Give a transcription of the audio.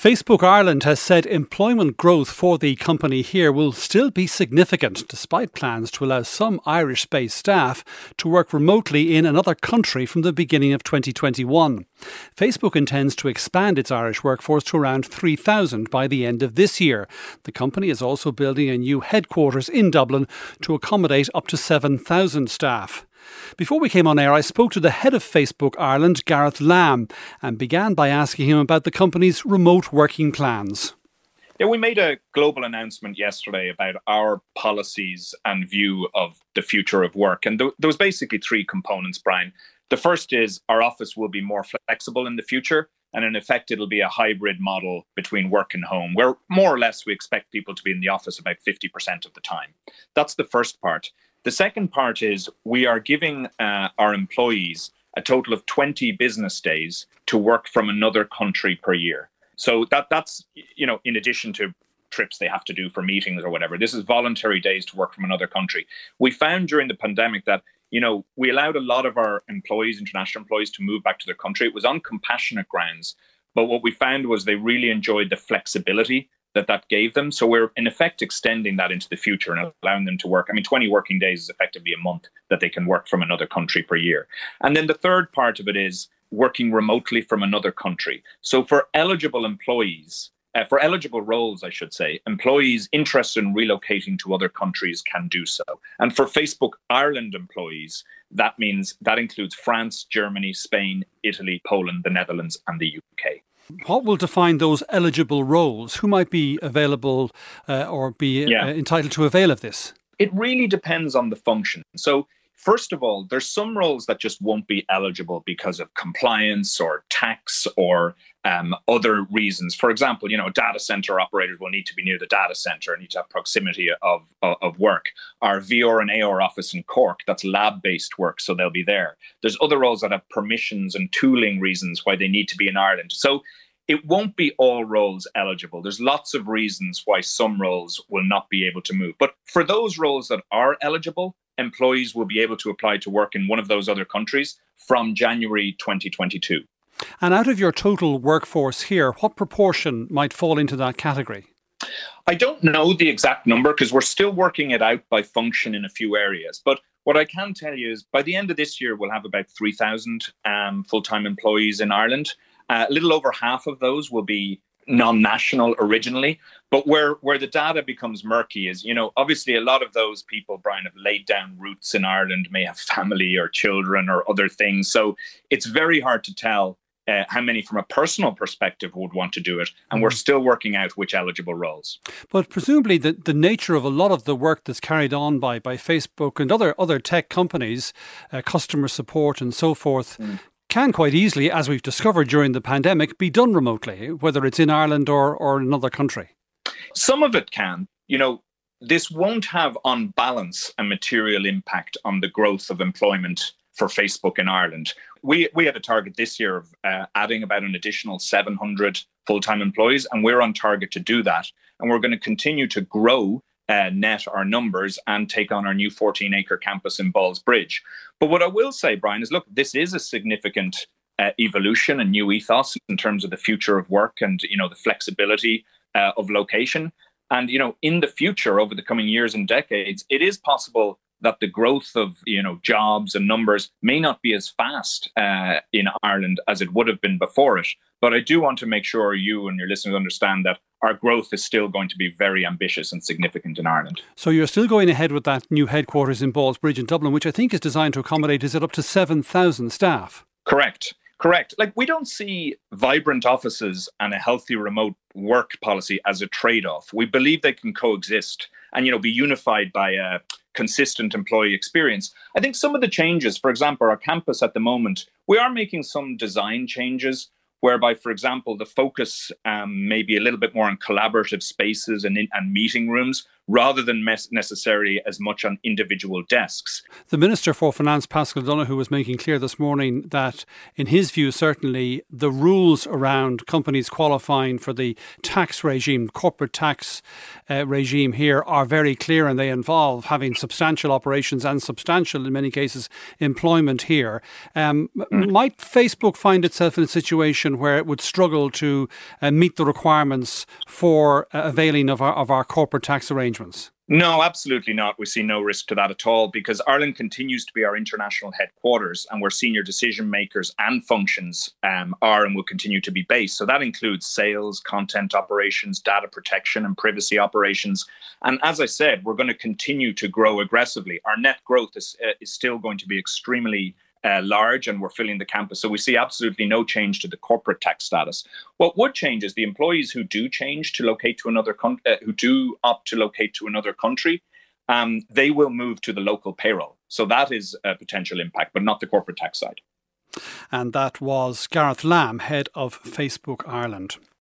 Facebook Ireland has said employment growth for the company here will still be significant, despite plans to allow some Irish-based staff to work remotely in another country from the beginning of 2021. Facebook intends to expand its Irish workforce to around 3,000 by the end of this year. The company is also building a new headquarters in Dublin to accommodate up to 7,000 staff. Before we came on air, I spoke to the head of Facebook Ireland, Gareth Lamb, and began by asking him about the company's remote working plans. Yeah, we made a global announcement yesterday about our policies and view of the future of work. And there was basically three components, Brian. The first is our office will be more flexible in the future. And in effect, it'll be a hybrid model between work and home, where more or less we expect people to be in the office about 50% of the time. That's the first part. The second part is we are giving our employees a total of 20 business days to work from another country per year. So that's, in addition to trips they have to do for meetings or whatever. This is voluntary days to work from another country. We found during the pandemic that, we allowed a lot of our employees, international employees, to move back to their country. It was on compassionate grounds. But what we found was they really enjoyed the flexibility that gave them. So we're in effect extending that into the future and allowing them to work. 20 working days is effectively a month that they can work from another country per year. And then the third part of it is working remotely from another country. So for eligible employees, for eligible roles, I should say, employees interested in relocating to other countries can do so. And for Facebook Ireland employees, that includes France, Germany, Spain, Italy, Poland, the Netherlands, and the UK. What will define those eligible roles? Who might be available or be entitled to avail of this? It really depends on the function. So first of all, there's some roles that just won't be eligible because of compliance or tax or other reasons. For example, data center operators will need to be near the data center and need to have proximity of work. Our VR and AR office in Cork, that's lab-based work, so they'll be there. There's other roles that have permissions and tooling reasons why they need to be in Ireland. So it won't be all roles eligible. There's lots of reasons why some roles will not be able to move. But for those roles that are eligible, employees will be able to apply to work in one of those other countries from January 2022. And out of your total workforce here, what proportion might fall into that category? I don't know the exact number because we're still working it out by function in a few areas. But what I can tell you is by the end of this year, we'll have about 3,000 full-time employees in Ireland. A little over half of those will be non-national originally. But where the data becomes murky is, obviously a lot of those people, Brian, have laid down roots in Ireland, may have family or children or other things. So it's very hard to tell how many from a personal perspective would want to do it. And we're still working out which eligible roles. But presumably the nature of a lot of the work that's carried on by Facebook and other tech companies, customer support and so forth, can quite easily, as we've discovered during the pandemic, be done remotely, whether it's in Ireland or another country. Some of it can. This won't have on balance a material impact on the growth of employment for Facebook in Ireland. We had a target this year of adding about an additional 700 full-time employees, and we're on target to do that. And we're going to continue to grow net our numbers and take on our new 14-acre campus in Ballsbridge. But what I will say, Brian, is look, this is a significant evolution, a new ethos in terms of the future of work and, the flexibility of location. And, in the future, over the coming years and decades, it is possible that the growth of, jobs and numbers may not be as fast in Ireland as it would have been before it. But I do want to make sure you and your listeners understand that our growth is still going to be very ambitious and significant in Ireland. So you're still going ahead with that new headquarters in Ballsbridge in Dublin, which I think is designed to accommodate, is it up to 7,000 staff? Correct. We don't see vibrant offices and a healthy remote work policy as a trade-off. We believe they can coexist and, be unified by a consistent employee experience. I think some of the changes, for example, our campus at the moment, we are making some design changes whereby, for example, the focus may be a little bit more on collaborative spaces and meeting rooms rather than necessarily as much on individual desks. The Minister for Finance, Paschal Donohoe, was making clear this morning that, in his view, certainly the rules around companies qualifying for the tax regime, corporate tax regime here, are very clear, and they involve having substantial operations and substantial, in many cases, employment here. Might Facebook find itself in a situation situation where it would struggle to meet the requirements for availing of our corporate tax arrangements? No, absolutely not. We see no risk to that at all because Ireland continues to be our international headquarters and where senior decision makers and functions are and will continue to be based. So that includes sales, content operations, data protection and privacy operations. And as I said, we're going to continue to grow aggressively. Our net growth is still going to be extremely large, and we're filling the campus. So we see absolutely no change to the corporate tax status. What would change is the employees who do change to locate to another who do opt to locate to another country, they will move to the local payroll. So that is a potential impact, but not the corporate tax side. And that was Gareth Lamb, head of Facebook Ireland.